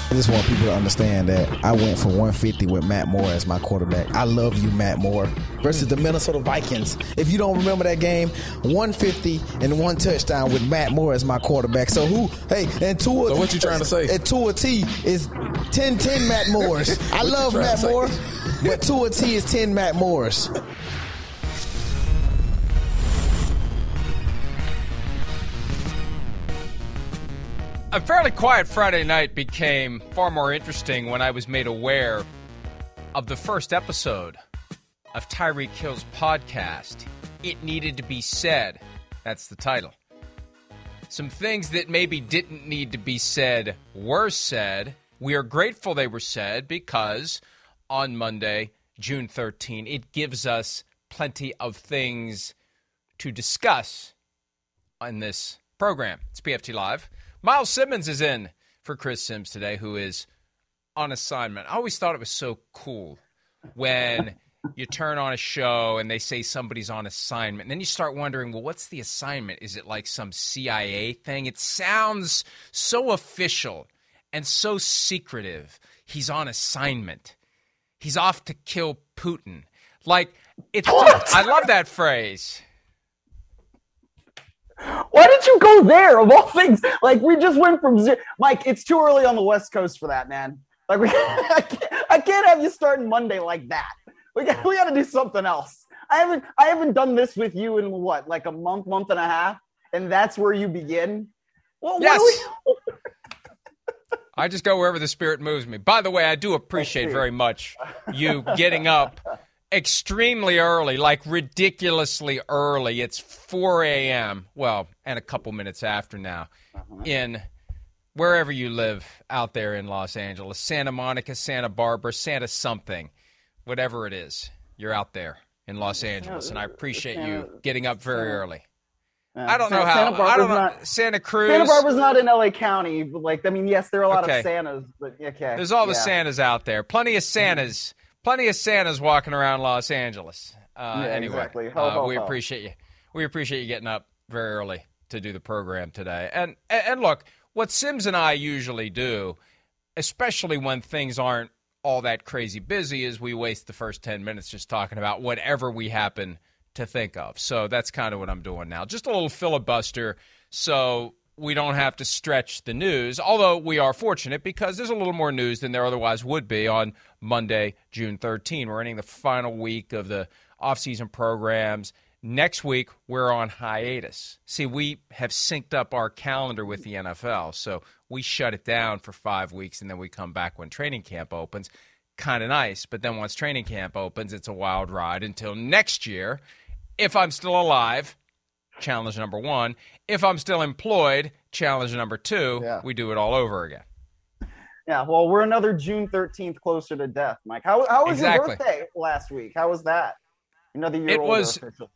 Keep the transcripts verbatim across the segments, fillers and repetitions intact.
I just want people to understand that I went for one fifty with Matt Moore as my quarterback. I love you, Matt Moore, versus the Minnesota Vikings. If you don't remember that game, one fifty and one touchdown with Matt Moore as my quarterback. So who, hey, and Tua. So what you trying to say? And Tua T is ten ten Matt Moores. I love Matt Moore, but Tua T is ten Matt Moores. A fairly quiet Friday night became far more interesting when I was made aware of the first episode of Tyreek Hill's podcast. It Needed to Be Said. That's the title. Some things that maybe didn't need to be said were said. We are grateful they were said because on Monday, June thirteenth, it gives us plenty of things to discuss on this program. It's P F T Live. Miles Simmons is in for Chris Sims today, who is on assignment. I always thought it was so cool when you turn on a show and they say somebody's on assignment. And then you start wondering, well, what's the assignment? Is it like some C I A thing? It sounds so official and so secretive. He's on assignment. He's off to kill Putin. Like, it's just, I love that phrase. Why did you go there, of all things? Like, we just went from zero. Mike, it's too early on the West Coast for that, man. Like, we, I, can't, I can't have you starting Monday like that. We got, we got to do something else. I haven't, I haven't done this with you in what, like a month, month and a half, and that's where you begin. Well, yes. We... I just go wherever the spirit moves me. By the way, I do appreciate very much you getting up extremely early, like ridiculously early. It's four a.m., well, and a couple minutes after now, uh-huh. in wherever you live out there in Los Angeles, Santa Monica, Santa Barbara, Santa something, whatever it is, you're out there in Los Angeles, and I appreciate Santa, you getting up very Santa, early. Uh, I don't Santa, know how, Santa I don't know, not, Santa Cruz. Santa Barbara's not in L A County, but like, I mean, yes, there are a lot okay. of Santas, but okay. There's all yeah. the Santas out there. Plenty of Santas. Mm-hmm. Plenty of Santas walking around Los Angeles. Uh, yeah, anyway, exactly. ho, uh, ho, we ho. appreciate you. We appreciate you getting up very early to do the program today. And and look, what Sims and I usually do, especially when things aren't all that crazy busy, is we waste the first ten minutes just talking about whatever we happen to think of. So that's kind of what I'm doing now. Just a little filibuster so we don't have to stretch the news, although we are fortunate because there's a little more news than there otherwise would be on Monday, June thirteenth. We're ending the final week of the offseason programs. Next week, we're on hiatus. See, we have synced up our calendar with the N F L, so we shut it down for five weeks, and then we come back when training camp opens. Kind of nice, but then once training camp opens, it's a wild ride until next year. If I'm still alive, challenge number one. If I'm still employed, challenge number two, yeah. we do it all over again. Yeah, well, we're another June thirteenth closer to death, Mike. How, how was exactly. your birthday last week? How was that? Another year it older. Was,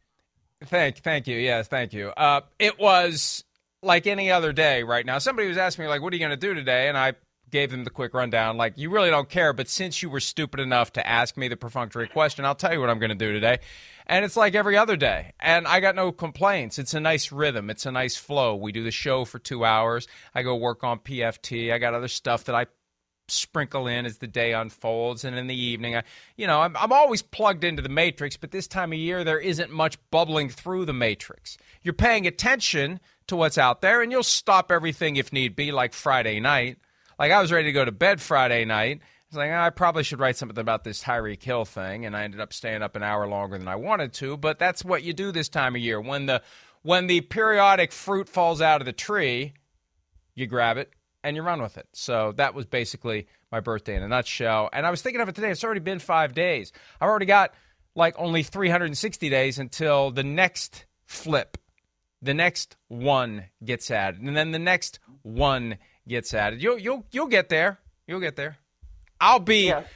thank, thank you. Yes, thank you. Uh, it was like any other day right now. Somebody was asking me, like, what are you going to do today? And I gave them the quick rundown. Like, you really don't care, but since you were stupid enough to ask me the perfunctory question, I'll tell you what I'm going to do today. And it's like every other day. And I got no complaints. It's a nice rhythm. It's a nice flow. We do the show for two hours. I go work on P F T. I got other stuff that I sprinkle in as the day unfolds. And in the evening, I, you know, I'm, I'm always plugged into the matrix, but this time of year, there isn't much bubbling through the matrix. You're paying attention to what's out there, and you'll stop everything if need be, like Friday night. Like, I was ready to go to bed Friday night. I was like, oh, I probably should write something about this Tyreek Hill thing, and I ended up staying up an hour longer than I wanted to. But that's what you do this time of year. When the when the periodic fruit falls out of the tree, you grab it and you run with it. So that was basically my birthday in a nutshell. And I was thinking of it today. It's already been five days. I've already got like only three hundred sixty days until the next flip. The next one gets added, and then the next one gets added. You'll you'll you'll get there. You'll get there. I'll be. Yeah.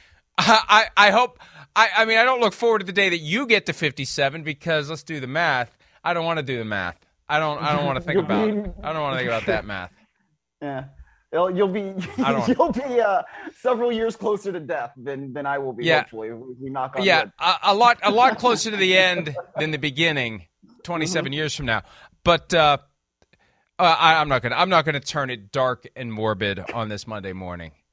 I I hope. I I mean, I don't look forward to the day that you get to fifty-seven because let's do the math. I don't want to do the math. I don't. I don't want to think about. Be, I don't want to think about that math. Yeah, you'll, you'll be. You'll be uh, several years closer to death than than I will be. Yeah. Hopefully, we knock on yeah, wood. a, a lot a lot closer to the end than the beginning. twenty-seven mm-hmm. years from now, but. uh Uh, I, I'm not gonna. I'm not gonna turn it dark and morbid on this Monday morning.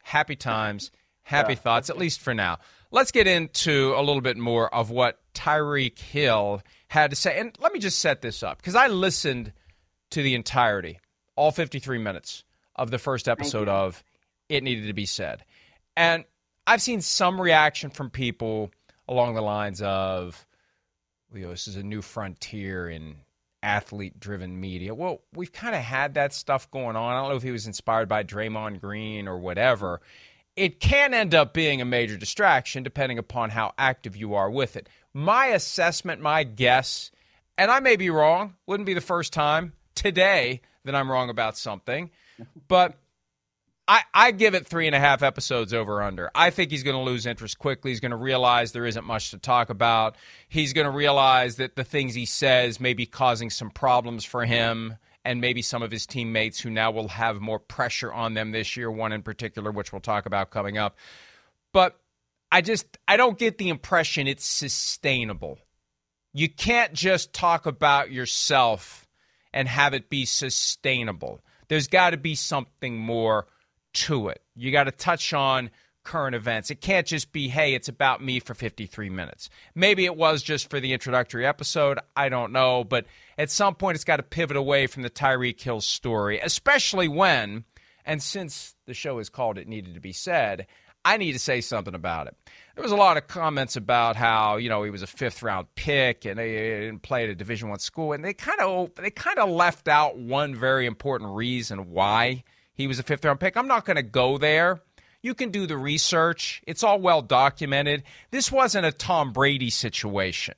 happy times, happy Yeah. thoughts, at least for now. Let's get into a little bit more of what Tyreek Hill had to say. And let me just set this up, because I listened to the entirety, all fifty-three minutes of the first episode of It Needed to Be Said. And I've seen some reaction from people along the lines of, you know, this is a new frontier in athlete-driven media. Well, we've kind of had that stuff going on. I don't know if he was inspired by Draymond Green or whatever. It can end up being a major distraction depending upon how active you are with it. My assessment, my guess, and I may be wrong, wouldn't be the first time today that I'm wrong about something, but I, I give it three and a half episodes over under. I think he's going to lose interest quickly. He's going to realize there isn't much to talk about. He's going to realize that the things he says may be causing some problems for him and maybe some of his teammates who now will have more pressure on them this year, one in particular, which we'll talk about coming up. But I just, I don't get the impression it's sustainable. You can't just talk about yourself and have it be sustainable. There's got to be something more to it. You got to touch on current events. It can't just be, hey, it's about me for fifty-three minutes. Maybe it was just for the introductory episode. I don't know. But at some point, it's got to pivot away from the Tyreek Hill story, especially when, and since the show is called It Needed to Be Said, I need to say something about it. There was a lot of comments about how, you know, he was a fifth-round pick and he didn't play at a Division I school, and they kind of they kind of left out one very important reason why he was a fifth-round pick. I'm not going to go there. You can do the research. It's all well documented. This wasn't a Tom Brady situation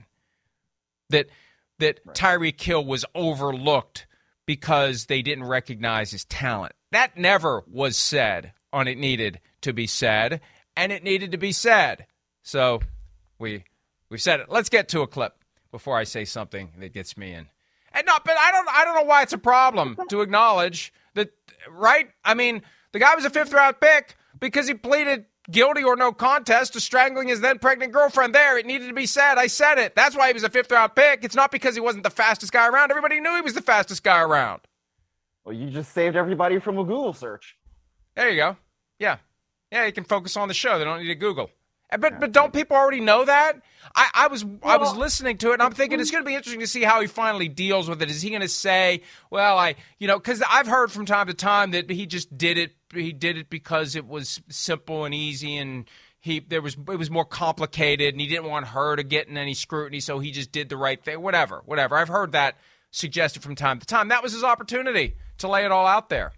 that that right. Tyreek Hill was overlooked because they didn't recognize his talent. That never was said on It Needed to Be Said, and it needed to be said. So we we've said it. Let's get to a clip before I say something that gets me in. And not, but I don't I don't know why it's a problem to acknowledge that, right? I mean, the guy was a fifth round pick because he pleaded guilty or no contest to strangling his then pregnant girlfriend. There, it needed to be said. I said it. That's why he was a fifth round pick. It's not because he wasn't the fastest guy around. Everybody knew he was the fastest guy around. Well, you just saved everybody from a Google search. There you go. Yeah. Yeah, you can focus on the show. They don't need to Google. But but don't people already know that? I, I was I was listening to it, and I'm thinking it's going to be interesting to see how he finally deals with it. Is he going to say, well, I, you know, because I've heard from time to time that he just did it. He did it because it was simple and easy, and he there was it was more complicated, and he didn't want her to get in any scrutiny, so he just did the right thing. Whatever, whatever. I've heard that suggested from time to time. That was his opportunity to lay it all out there,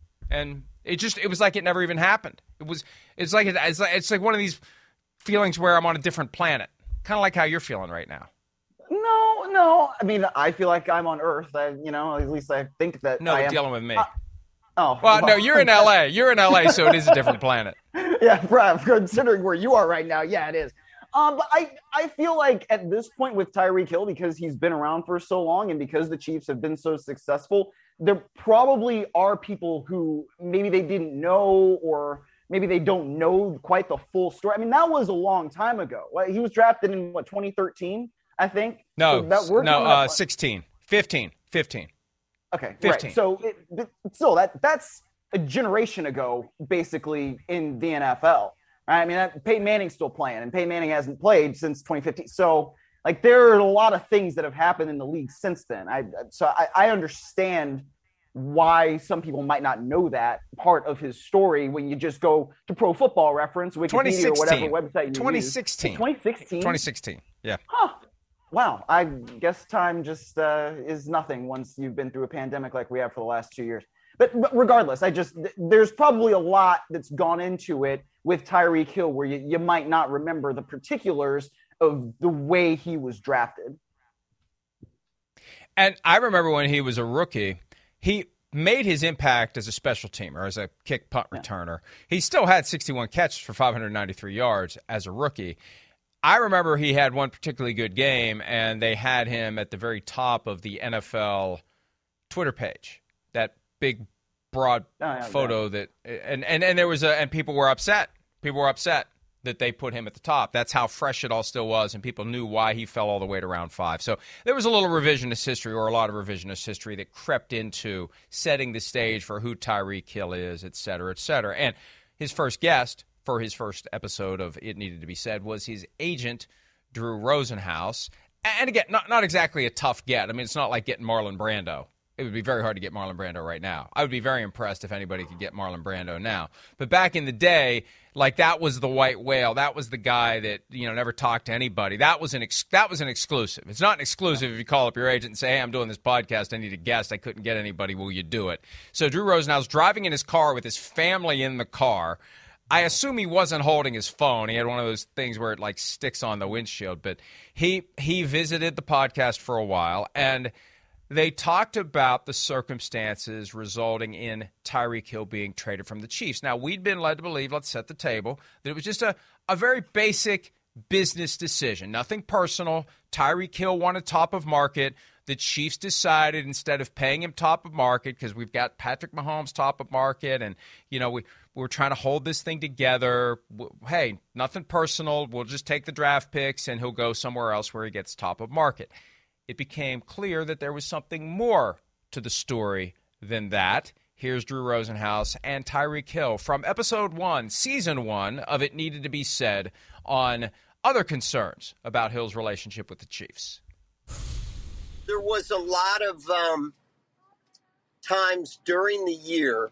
and it just it was like it never even happened. It was it's like it's like, it's like one of these feelings where I'm on a different planet, kind of like how you're feeling right now. No, no. I mean, I feel like I'm on Earth. I, you know, at least I think that. No, I you're am. dealing with me. Uh, oh, well, no, you're in L A. You're in L A, so it is a different planet. Yeah, bro, considering where you are right now, yeah, it is. Um, but I, I feel like at this point with Tyreek Hill, because he's been around for so long and because the Chiefs have been so successful, there probably are people who maybe they didn't know or maybe they don't know quite the full story. I mean, that was a long time ago. He was drafted in, what, twenty thirteen, I think? No, so that, we're no, uh, up, sixteen, fifteen, fifteen. Okay, fifteen. Right. So it, it, still, that that's a generation ago, basically, in the N F L. Right? I mean, that, Peyton Manning's still playing, and Peyton Manning hasn't played since twenty fifteen. So, like, there are a lot of things that have happened in the league since then. I So I, I understand why some people might not know that part of his story when you just go to Pro Football Reference, Wikipedia, or whatever website you twenty sixteen. use. twenty sixteen. twenty sixteen. Yeah. Huh. Wow. I guess time just uh, is nothing once you've been through a pandemic like we have for the last two years. But, but regardless, I just there's probably a lot that's gone into it with Tyreek Hill where you, you might not remember the particulars of the way he was drafted. And I remember when he was a rookie, he made his impact as a special teamer, as a kick punt returner. He still had sixty-one catches for five hundred ninety-three yards as a rookie. I remember he had one particularly good game, and they had him at the very top of the N F L Twitter page. That big, broad oh, yeah, photo yeah. that, and, and, and there was a, and people were upset. People were upset that they put him at the top. That's how fresh it all still was, and people knew why he fell all the way to round five. So there was a little revisionist history, or a lot of revisionist history, that crept into setting the stage for who Tyreek Hill is, et cetera, et cetera. And his first guest for his first episode of It Needed to Be Said was his agent, Drew Rosenhaus. And again, not, not exactly a tough get. I mean, it's not like getting Marlon Brando. It would be very hard to get Marlon Brando right now. I would be very impressed if anybody could get Marlon Brando now. But back in the day, like that was the white whale. That was the guy that, you know, never talked to anybody. That was an ex- that was an exclusive. It's not an exclusive if you call up your agent and say, hey, I'm doing this podcast. I need a guest. I couldn't get anybody. Will you do it? So Drew Rosenhaus driving in his car with his family in the car. I assume he wasn't holding his phone. He had one of those things where it like sticks on the windshield. But he he visited the podcast for a while, and they talked about the circumstances resulting in Tyreek Hill being traded from the Chiefs. Now, we'd been led to believe, let's set the table, that it was just a, a very basic business decision. Nothing personal. Tyreek Hill wanted top of market. The Chiefs decided instead of paying him top of market, because we've got Patrick Mahomes top of market, and, you know, we, we're trying to hold this thing together. Hey, nothing personal. We'll just take the draft picks, and he'll go somewhere else where he gets top of market. It became clear that there was something more to the story than that. Here's Drew Rosenhaus and Tyreek Hill from episode one, season one of It Needed to Be Said on other concerns about Hill's relationship with the Chiefs. There was a lot of um, times during the year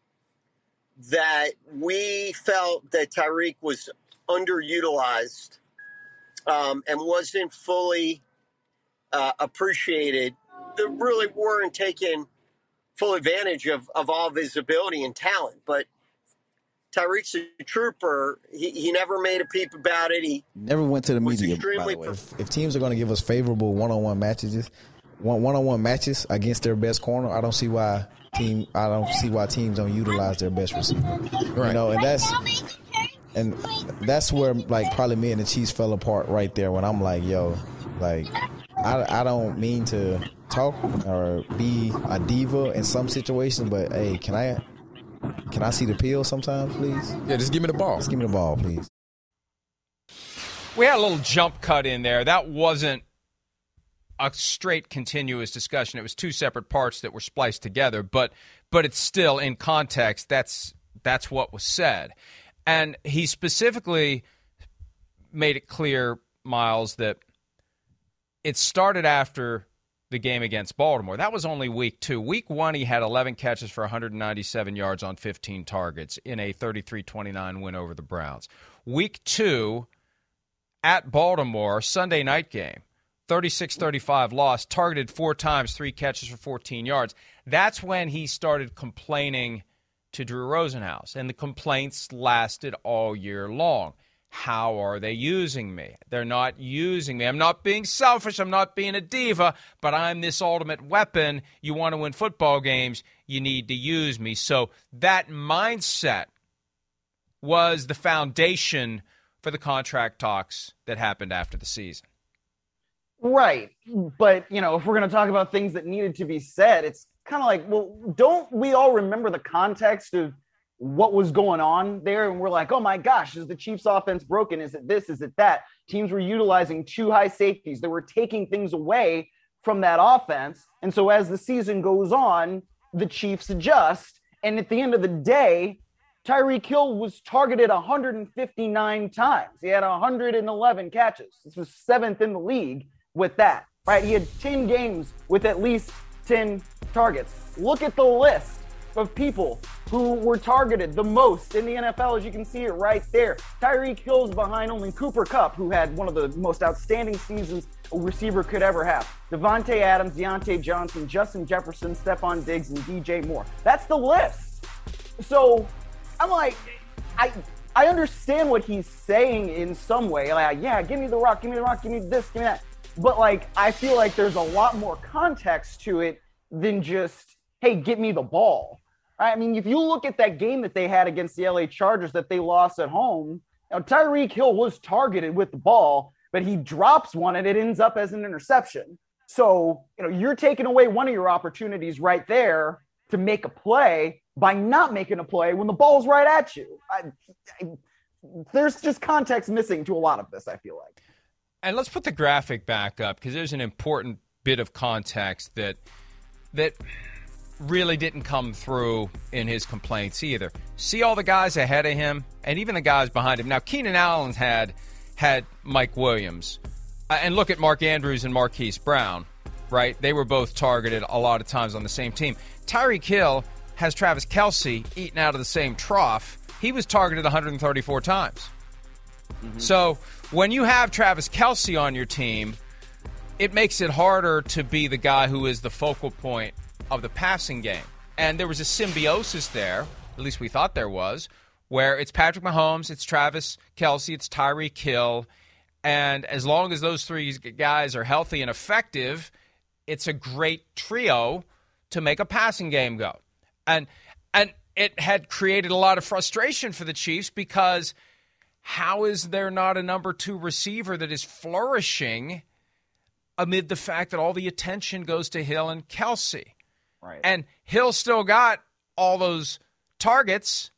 that we felt that Tyreek was underutilized um, and wasn't fully Uh, appreciated, that really weren't taking full advantage of, of all of his ability and talent. But Tyreek's a trooper. He, he never made a peep about it. He never went to the media, by the way. If, if teams are going to give us favorable one-on-one matches, one, one-on-one matches against their best corner, I don't see why team. I don't see why teams don't utilize their best receiver. Right. You know, and that's and that's where like probably me and the Chiefs fell apart right there. When I'm like, yo, like. I, I don't mean to talk or be a diva in some situations, but hey, can I can I see the peel sometimes, please? Yeah, just give me the ball. Just give me the ball, please. We had a little jump cut in there. That wasn't a straight continuous discussion. It was two separate parts that were spliced together, but but it's still in context. That's that's what was said. And he specifically made it clear, Miles, that it started after the game against Baltimore. That was only week two. Week one, he had eleven catches for one hundred ninety-seven yards on fifteen targets in a thirty-three twenty-nine win over the Browns. Week two, at Baltimore, Sunday night game, thirty-six thirty-five loss, targeted four times, three catches for fourteen yards. That's when he started complaining to Drew Rosenhaus, and the complaints lasted all year long. How are they using me? They're not using me. I'm not being selfish. I'm not being a diva, but I'm this ultimate weapon. You want to win football games, you need to use me. So that mindset was the foundation for the contract talks that happened after the season. Right. But, you know, if we're going to talk about things that needed to be said, it's kind of like, well, don't we all remember the context of what was going on there? And we're like, oh my gosh, is the Chiefs offense broken? Is it this? Is it that? Teams were utilizing two high safeties. They were taking things away from that offense. And so as the season goes on, the Chiefs adjust. And at the end of the day, Tyreek Hill was targeted one hundred fifty-nine times. He had one hundred eleven catches. This was seventh in the league with that, right? He had ten games with at least ten targets. Look at the list of people who were targeted the most in the N F L, as you can see it right there. Tyreek Hill's behind only Cooper Kupp, who had one of the most outstanding seasons a receiver could ever have. Devontae Adams, Deontay Johnson, Justin Jefferson, Stephon Diggs, and D J Moore. That's the list. So I'm like, I I understand what he's saying in some way. Like, yeah, give me the rock, give me the rock, give me this, give me that. But like, I feel like there's a lot more context to it than just, hey, get me the ball. I mean, if you look at that game that they had against the L A Chargers that they lost at home, you know, Tyreek Hill was targeted with the ball, but he drops one and it ends up as an interception. So, you know, you're taking away one of your opportunities right there to make a play by not making a play when the ball's right at you. I, I, there's just context missing to a lot of this, I feel like. And let's put the graphic back up, because there's an important bit of context that that – really didn't come through in his complaints either. See all the guys ahead of him and even the guys behind him. Now, Keenan Allen had had Mike Williams. Uh, and look at Mark Andrews and Marquise Brown, right? They were both targeted a lot of times on the same team. Tyreek Hill has Travis Kelce eaten out of the same trough. He was targeted one hundred thirty-four times. Mm-hmm. So when you have Travis Kelce on your team, it makes it harder to be the guy who is the focal point of the passing game. And there was a symbiosis there, at least we thought there was, where it's Patrick Mahomes, it's Travis Kelce, it's Tyreek Hill. And as long as those three guys are healthy and effective, it's a great trio to make a passing game go. And and it had created a lot of frustration for the Chiefs because how is there not a number two receiver that is flourishing amid the fact that all the attention goes to Hill and Kelce? Right. And Hill still got all those targets,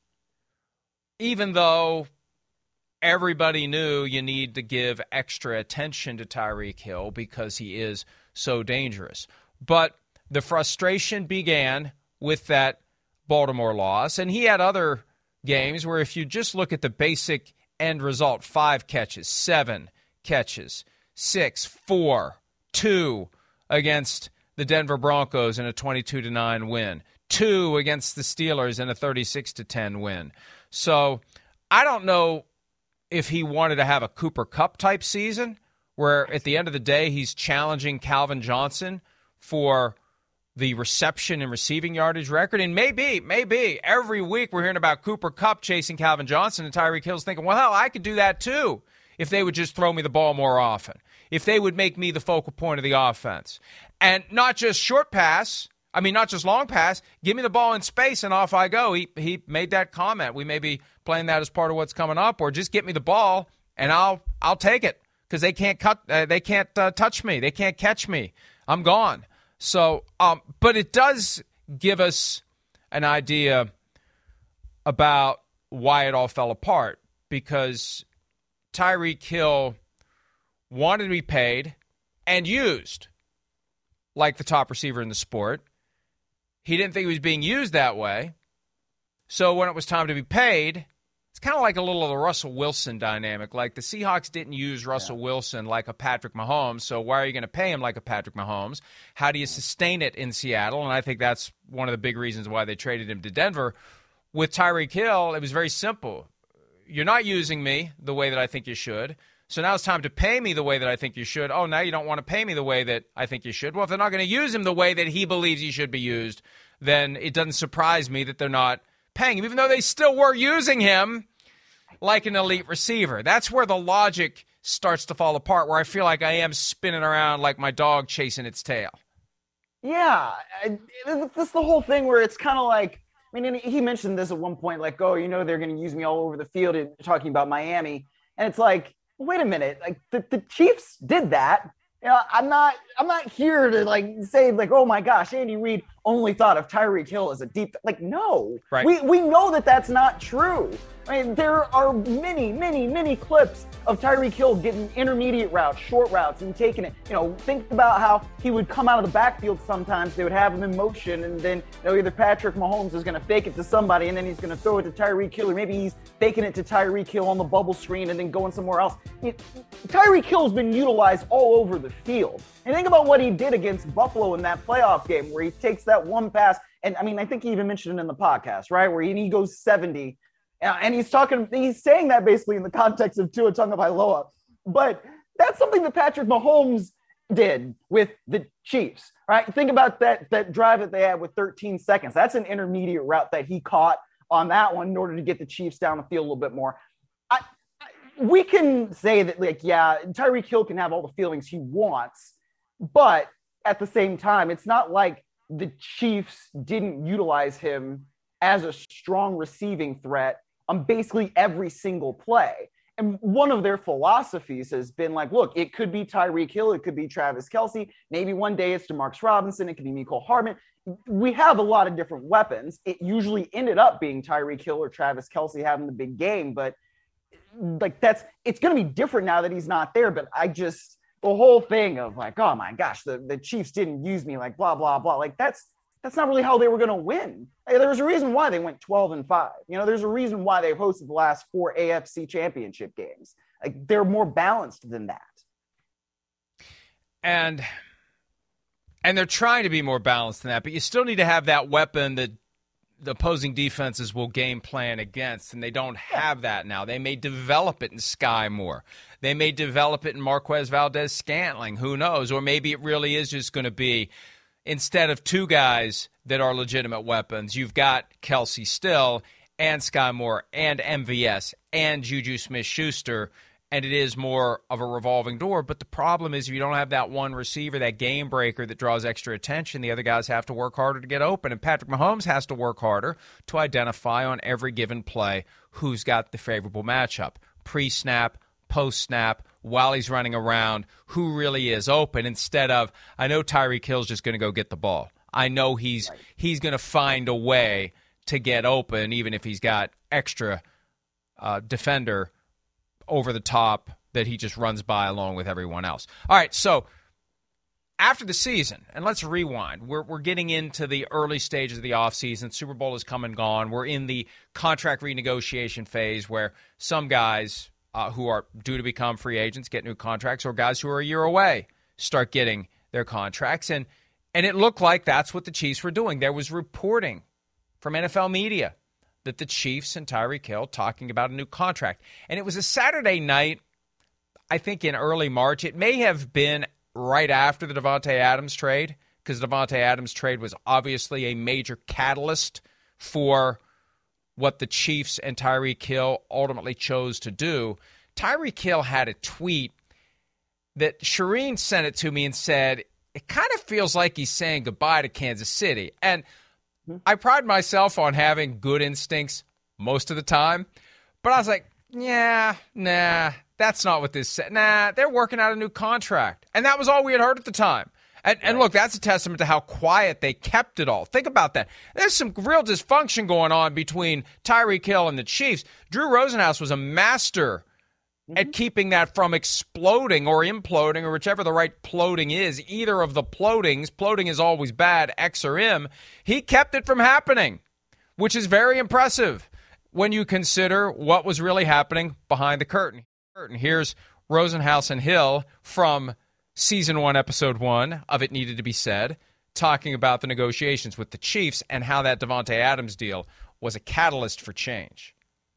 even though everybody knew you need to give extra attention to Tyreek Hill because he is so dangerous. But the frustration began with that Baltimore loss, and he had other games where if you just look at the basic end result, five catches, seven catches, six, four, two against the Denver Broncos in a twenty-two to nine win, two against the Steelers in a thirty-six to ten win. So I don't know if he wanted to have a Cooper Kupp type season where at the end of the day he's challenging Calvin Johnson for the reception and receiving yardage record. And maybe, maybe every week we're hearing about Cooper Kupp chasing Calvin Johnson, and Tyreek Hill's thinking, well, hell, I could do that too if they would just throw me the ball more often, if they would make me the focal point of the offense. And not just short pass, I mean, not just long pass, give me the ball in space and off I go. He he made that comment. We may be playing that as part of what's coming up, or just get me the ball and I'll I'll take it because they can't cut, uh, they can't uh, touch me, they can't catch me. I'm gone. So, um, but it does give us an idea about why it all fell apart, because Tyreek Hill wanted to be paid and used like the top receiver in the sport. He didn't think he was being used that way. So when it was time to be paid, it's kind of like a little of the Russell Wilson dynamic. Like the Seahawks didn't use Russell yeah. Wilson like a Patrick Mahomes, so why are you going to pay him like a Patrick Mahomes? How do you sustain it in Seattle? And I think that's one of the big reasons why they traded him to Denver. With Tyreek Hill, it was very simple. You're not using me the way that I think you should, so now it's time to pay me the way that I think you should. Oh, now you don't want to pay me the way that I think you should. Well, if they're not going to use him the way that he believes he should be used, then it doesn't surprise me that they're not paying him, even though they still were using him like an elite receiver. That's where the logic starts to fall apart, where I feel like I am spinning around like my dog chasing its tail. Yeah, that's the whole thing where it's kind of like, I mean, he mentioned this at one point, like, oh, you know, they're going to use me all over the field, talking about Miami. And it's like, wait a minute, like the, the Chiefs did that. You know, I'm not I'm not here to like say like, oh my gosh, Andy Reid only thought of Tyreek Hill as a deep, like, no, right. we we know that that's not true. I mean, there are many, many, many clips of Tyreek Hill getting intermediate routes, short routes, and taking it. You know, think about how he would come out of the backfield sometimes. They would have him in motion, and then, you know, either Patrick Mahomes is going to fake it to somebody, and then he's going to throw it to Tyreek Hill, or maybe he's faking it to Tyreek Hill on the bubble screen and then going somewhere else. It, Tyreek Hill has been utilized all over the field. And think about what he did against Buffalo in that playoff game where he takes that one pass, and I mean, I think he even mentioned it in the podcast, right, where he, he goes seventy. And he's talking, he's saying that basically in the context of Tua Tagovailoa. But that's something that Patrick Mahomes did with the Chiefs, right? Think about that, that drive that they had with thirteen seconds. That's an intermediate route that he caught on that one in order to get the Chiefs down the field a little bit more. I, I, we can say that, like, yeah, Tyreek Hill can have all the feelings he wants, but at the same time, it's not like the Chiefs didn't utilize him as a strong receiving threat on basically every single play. And one of their philosophies has been like, look, it could be Tyreek Hill, it could be Travis Kelce, maybe one day it's DeMarcus Robinson, it could be Mecole Hardman. We have a lot of different weapons. It usually ended up being Tyreek Hill or Travis Kelce having the big game, but like that's, it's going to be different now that he's not there. But I just, the whole thing of like, oh my gosh, the, the Chiefs didn't use me, like blah, blah, blah. Like that's, that's not really how they were going to win. Hey, there's a reason why they went twelve and five. You know, there's a reason why they've hosted the last four A F C championship games. Like, they're more balanced than that. And and they're trying to be more balanced than that, but you still need to have that weapon that the opposing defenses will game plan against, and they don't have that now. They may develop it in Sky Moore. They may develop it in Marquez Valdez-Scantling. Who knows? Or maybe it really is just going to be, instead of two guys that are legitimate weapons, you've got Kelsey Still and Sky Moore and M V S and Juju Smith-Schuster, and it is more of a revolving door. But the problem is if you don't have that one receiver, that game breaker that draws extra attention, the other guys have to work harder to get open. And Patrick Mahomes has to work harder to identify on every given play who's got the favorable matchup. Pre-snap, post-snap, while he's running around, who really is open, instead of, I know Tyreek Hill's just going to go get the ball. I know he's right. he's going to find a way to get open, even if he's got extra uh, defender over the top that he just runs by along with everyone else. All right, so after the season, and let's rewind. We're we're getting into the early stages of the offseason. Super Bowl has come and gone. We're in the contract renegotiation phase where some guys uh, who are due to become free agents get new contracts, or guys who are a year away start getting their contracts. And, and it looked like that's what the Chiefs were doing. There was reporting from N F L media that the Chiefs and Tyreek Hill talking about a new contract. And it was a Saturday night, I think in early March. It may have been right after the Davante Adams trade, because the Davante Adams trade was obviously a major catalyst for what the Chiefs and Tyreek Hill ultimately chose to do. Tyreek Hill had a tweet that Shireen sent it to me and said, it kind of feels like he's saying goodbye to Kansas City. And I pride myself on having good instincts most of the time, but I was like, yeah, nah, that's not what this said. Nah, they're working out a new contract. And that was all we had heard at the time. And, and look, that's a testament to how quiet they kept it all. Think about that. There's some real dysfunction going on between Tyreek Hill and the Chiefs. Drew Rosenhaus was a master at keeping that from exploding or imploding, or whichever the right ploding is. Either of the plodings, ploding is always bad, X or M. He kept it from happening, which is very impressive when you consider what was really happening behind the curtain. Here's Rosenhaus and Hill from season one, episode one of It Needed to Be Said, talking about the negotiations with the Chiefs and how that Davante Adams deal was a catalyst for change.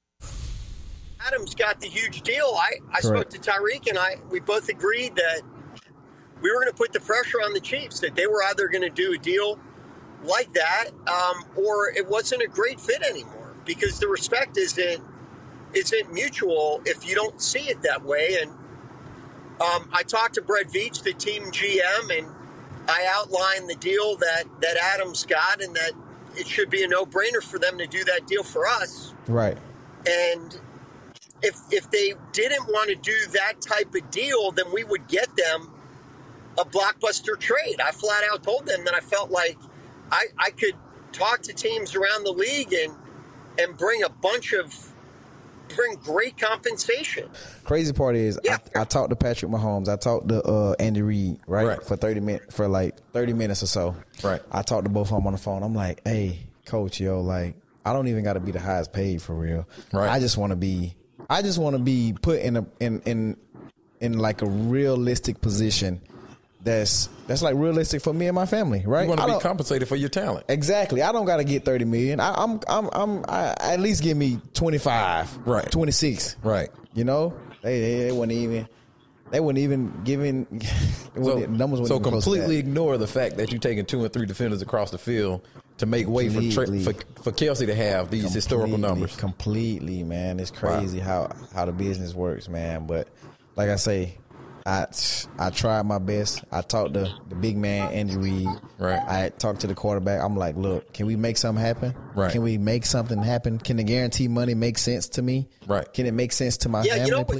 Adams got the huge deal. I, I spoke to Tyreek, and I we both agreed that we were going to put the pressure on the Chiefs, that they were either going to do a deal like that um, or it wasn't a great fit anymore, because the respect isn't, isn't mutual if you don't see it that way. And um, I talked to Brett Veach, the team G M, and I outlined the deal that, that Adams got, and that it should be a no-brainer for them to do that deal for us. Right. And If if they didn't want to do that type of deal, then we would get them a blockbuster trade. I flat out told them that I felt like I, I could talk to teams around the league and and bring a bunch of bring great compensation. Crazy part is yeah. I, I talked to Patrick Mahomes. I talked to uh, Andy Reid, right, right. for thirty minutes for like thirty minutes or so. Right. I talked to both of them on the phone. I'm like, hey, coach, yo, like I don't even got to be the highest paid for real. Right. I just want to be. I just want to be put in a in, in in like a realistic position that's that's like realistic for me and my family, right? You want to be compensated for your talent. Exactly. I don't got to get thirty million. I, I'm I'm I'm I, at least give me twenty-five, right? twenty-six, right? You know, they they, they wouldn't even they wouldn't even giving so, numbers. So completely ignore the fact that you're taking two and three defenders across the field to make way for, tra- for for Kelsey to have these completely, historical numbers. Completely, man. It's crazy wow. how, how the business works, man. But like I say, I I tried my best. I talked to the big man, Andy Reid. Right. I talked to the quarterback. I'm like, look, can we make something happen? Right. Can we make something happen? Can the guarantee money make sense to me? Right. Can it make sense to my yeah, family, you know, please?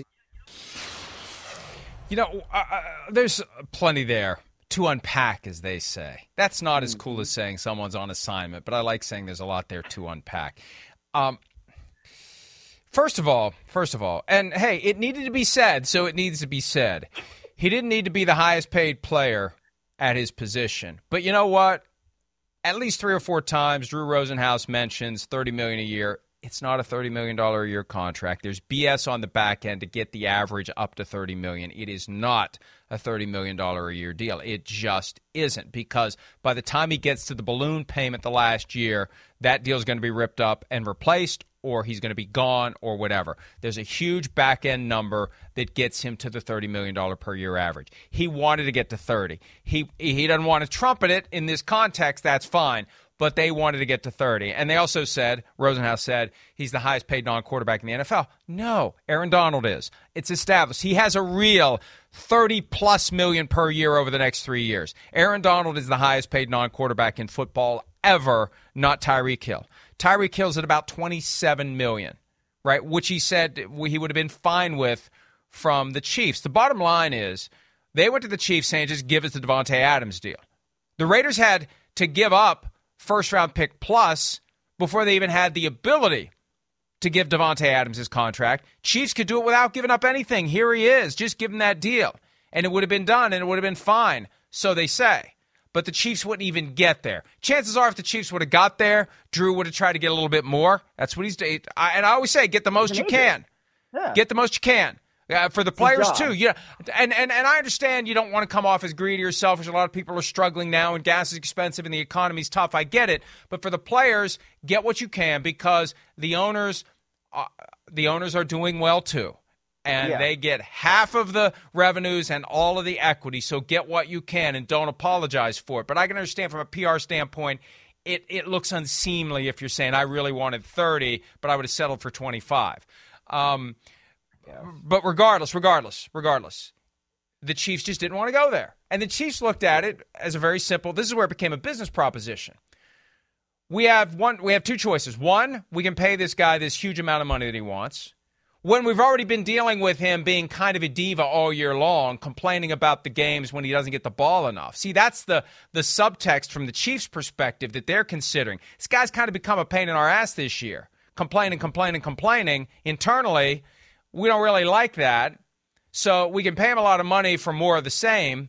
You know, uh, uh, there's plenty there to unpack, as they say. That's not as cool as saying someone's on assignment, but I like saying there's a lot there to unpack. Um, first of all, first of all, and hey, it needed to be said, so it needs to be said. He didn't need to be the highest paid player at his position. But you know what? at least three or four times, Drew Rosenhaus mentions thirty million dollars a year. It's not a thirty million dollars a year contract. There's B S on the back end to get the average up to thirty million dollars. It is not a thirty million dollars a year deal. It just isn't, because by the time he gets to the balloon payment the last year, that deal is going to be ripped up and replaced, or he's going to be gone, or whatever. There's a huge back-end number that gets him to the thirty million dollars per year average. He wanted to get to thirty. He he doesn't want to trumpet it in this context. That's fine. But they wanted to get to thirty. And they also said, Rosenhaus said, he's the highest paid non-quarterback in the N F L. No, Aaron Donald is. It's established. He has a real thirty-plus million per year over the next three years. Aaron Donald is the highest paid non-quarterback in football ever, not Tyreek Hill. Tyreek Hill's at about twenty-seven million dollars, right, which he said he would have been fine with from the Chiefs. The bottom line is they went to the Chiefs saying, just give us the Davante Adams deal. The Raiders had to give up first-round pick plus before they even had the ability to give Davante Adams his contract. Chiefs could do it without giving up anything. Here he is. Just give him that deal. And it would have been done, and it would have been fine, so they say. But the Chiefs wouldn't even get there. Chances are if the Chiefs would have got there, Drew would have tried to get a little bit more. That's what he's doing. And I always say, get the most you can. Yeah. Get the most you can. Uh, for the players, too. Yeah, and, and, and I understand you don't want to come off as greedy or selfish. A lot of people are struggling now, and gas is expensive, and the economy's tough. I get it. But for the players, get what you can, because the owners, uh, the owners are doing well, too. And yeah. they get half of the revenues and all of the equity. So get what you can and don't apologize for it. But I can understand from a P R standpoint, it, it looks unseemly if you're saying, I really wanted thirty, but I would have settled for twenty-five. Um Yeah. But regardless, regardless, regardless, the Chiefs just didn't want to go there. And the Chiefs looked at it as a very simple, this is where it became a business proposition. We have one, we have two choices. One, we can pay this guy this huge amount of money that he wants, when we've already been dealing with him being kind of a diva all year long, complaining about the games when he doesn't get the ball enough. See, that's the the subtext from the Chiefs' perspective that they're considering. This guy's kind of become a pain in our ass this year, complaining, complaining, complaining internally. We don't really like that, so we can pay him a lot of money for more of the same,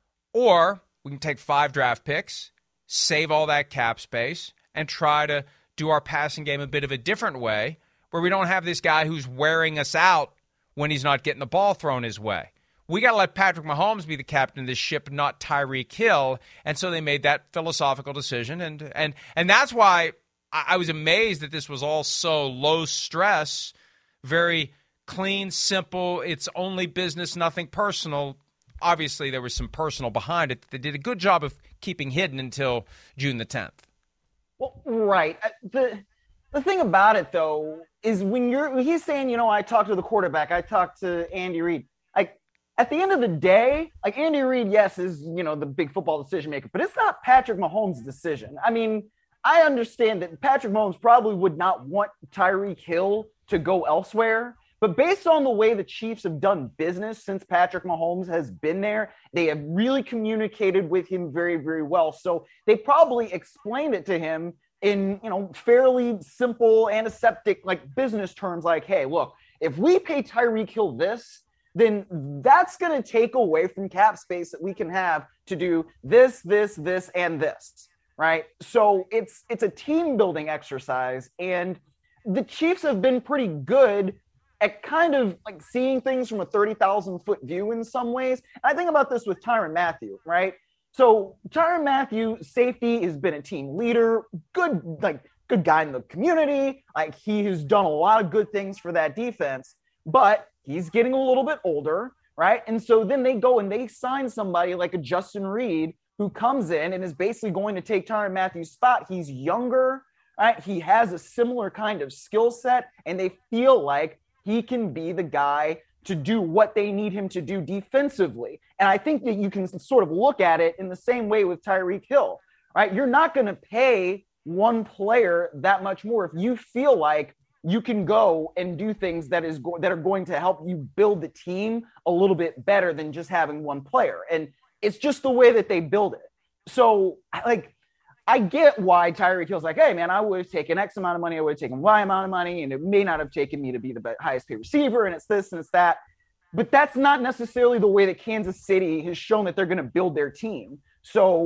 or we can take five draft picks, save all that cap space, and try to do our passing game a bit of a different way, where we don't have this guy who's wearing us out when he's not getting the ball thrown his way. We got to let Patrick Mahomes be the captain of this ship, not Tyreek Hill, and so they made that philosophical decision, and and and that's why I, I was amazed that this was all so low stress, very clean, simple, it's only business, nothing personal. Obviously, there was some personal behind it. They did a good job of keeping hidden until June the tenth. Well, right. The the thing about it, though, is when you're when he's saying, you know, I talked to the quarterback, I talked to Andy Reid. Like, at the end of the day, like, Andy Reid, yes, is, you know, the big football decision maker, but it's not Patrick Mahomes' decision. I mean, I understand that Patrick Mahomes probably would not want Tyreek Hill to go elsewhere. But based on the way the Chiefs have done business since Patrick Mahomes has been there, they have really communicated with him very, very well. So they probably explained it to him in, you know, fairly simple, antiseptic, like, business terms, like, hey, look, if we pay Tyreek Hill this, then that's going to take away from cap space that we can have to do this, this, this, and this, right? So it's it's a team building exercise, and the Chiefs have been pretty good at kind of like seeing things from a thirty thousand foot view in some ways. I think about this with Tyrann Mathieu, right? So Tyrann Mathieu, safety, has been a team leader, good, like good guy in the community. Like, he has done a lot of good things for that defense, but he's getting a little bit older, right? And so then they go and they sign somebody like a Justin Reid, who comes in and is basically going to take Tyrann Mathieu's spot. He's younger, right? He has a similar kind of skill set, and they feel like he can be the guy to do what they need him to do defensively. And I think that you can sort of look at it in the same way with Tyreek Hill, right? You're not going to pay one player that much more if you feel like you can go and do things that is go- that are going to help you build the team a little bit better than just having one player. And it's just the way that they build it. So, like, I get why Tyreek Hill's like, hey, man, I would have taken X amount of money. I would have taken Y amount of money, and it may not have taken me to be the highest paid receiver, and it's this and it's that. But that's not necessarily the way that Kansas City has shown that they're going to build their team. So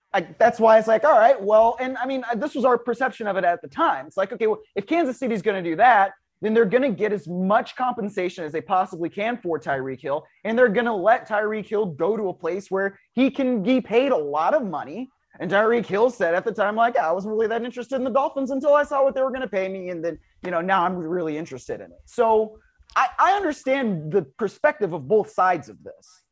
I, that's why it's like, all right, well, and I mean, this was our perception of it at the time. It's like, okay, well, if Kansas City's going to do that, then they're going to get as much compensation as they possibly can for Tyreek Hill, and they're going to let Tyreek Hill go to a place where he can be paid a lot of money. And Tyreek Hill said at the time, like, I wasn't really that interested in the Dolphins until I saw what they were going to pay me, and then, you know, now I'm really interested in it. So I, I understand the perspective of both sides of this.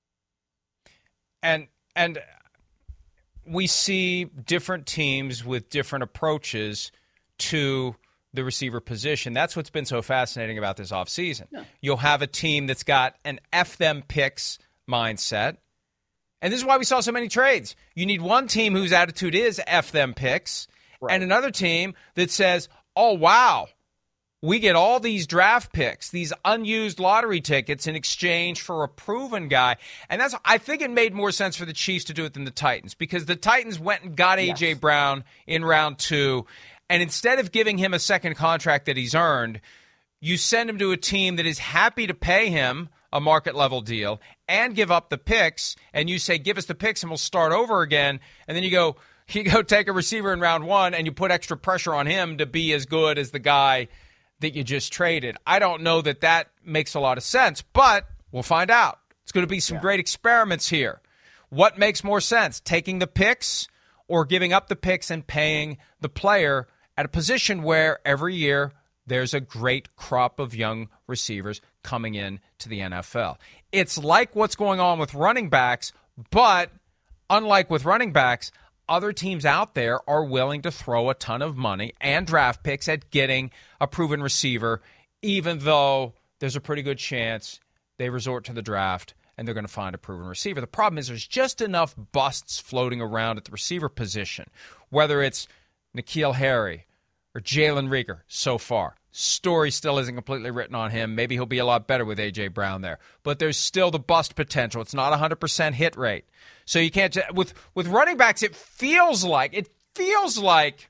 And and we see different teams with different approaches to the receiver position. That's what's been so fascinating about this offseason. Yeah. You'll have a team that's got an F them picks mindset. And this is why we saw so many trades. You need one team whose attitude is F them picks, right, and another team that says, oh, wow, we get all these draft picks, these unused lottery tickets in exchange for a proven guy. And that's, I think it made more sense for the Chiefs to do it than the Titans, because the Titans went and got A J yes. Brown in round two. And instead of giving him a second contract that he's earned, you send him to a team that is happy to pay him a market level deal and give up the picks. And you say, give us the picks and we'll start over again. And then you go, you go take a receiver in round one and you put extra pressure on him to be as good as the guy that you just traded. I don't know that that makes a lot of sense, but we'll find out. It's going to be some yeah. great experiments here. What makes more sense, taking the picks or giving up the picks and paying the player at a position where every year there's a great crop of young receivers coming in to the N F L? It's like what's going on with running backs, but unlike with running backs, other teams out there are willing to throw a ton of money and draft picks at getting a proven receiver, even though there's a pretty good chance they resort to the draft and they're going to find a proven receiver. The problem is there's just enough busts floating around at the receiver position, whether it's N'Keal Harry or Jalen Reagor so far. Story still isn't completely written on him. Maybe he'll be a lot better with A J Brown there. But there's still the bust potential. It's not a one hundred percent hit rate. So you can't – with with running backs, it feels like – it feels like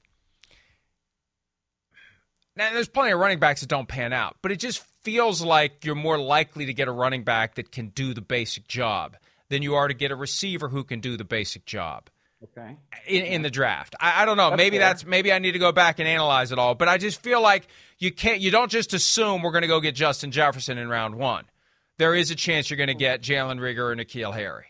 – now, there's plenty of running backs that don't pan out, but it just feels like you're more likely to get a running back that can do the basic job than you are to get a receiver who can do the basic job. Okay. In, in the draft. I, I don't know. That's maybe fair. that's maybe I need to go back and analyze it all. But I just feel like you can't you don't just assume we're going to go get Justin Jefferson in round one. There is a chance you're going to get Jalen Reagor or N'Keal Harry.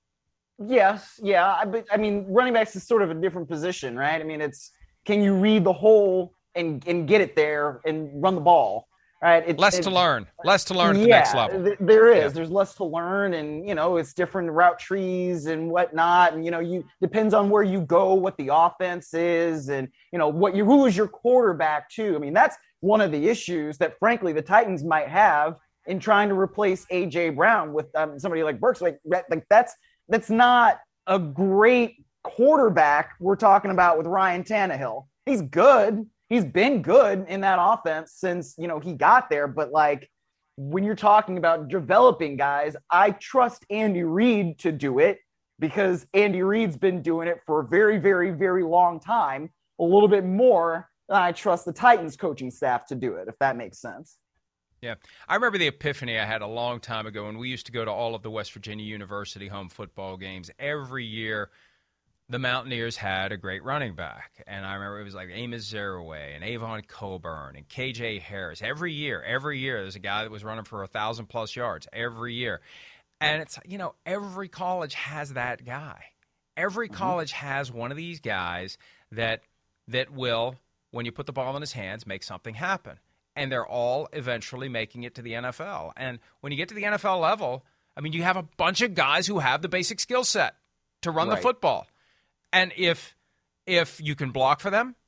Yes, yeah. I, I mean, running backs is sort of a different position, right? I mean, it's can you read the hole and, and get it there and run the ball? Right. It, less it, to learn. Less to learn at yeah, the next level. Th- there is. Yeah. There's less to learn, and you know, it's different route trees and whatnot. And you know, you depends on where you go, what the offense is, and you know, what you who is your quarterback too. I mean, that's one of the issues that, frankly, the Titans might have in trying to replace A J Brown with um, somebody like Burks. Like, like that's that's not a great quarterback we're talking about with Ryan Tannehill. He's good. He's been good in that offense since, you know, he got there. But, like, when you're talking about developing guys, I trust Andy Reid to do it because Andy Reid's been doing it for a very, very, very long time, a little bit more than I trust the Titans coaching staff to do it, if that makes sense. Yeah. I remember the epiphany I had a long time ago when we used to go to all of the West Virginia University home football games. Every year, the Mountaineers had a great running back. And I remember it was like Amos Zaraway and Avon Coburn and K J Harris. Every year, every year, there's a guy that was running for one thousand plus yards every year. And it's, you know, every college has that guy. Every mm-hmm. college has one of these guys that that will, when you put the ball in his hands, make something happen. And they're all eventually making it to the N F L. And when you get to the N F L level, I mean, you have a bunch of guys who have the basic skill set to run right. the football. And if if you can block for them,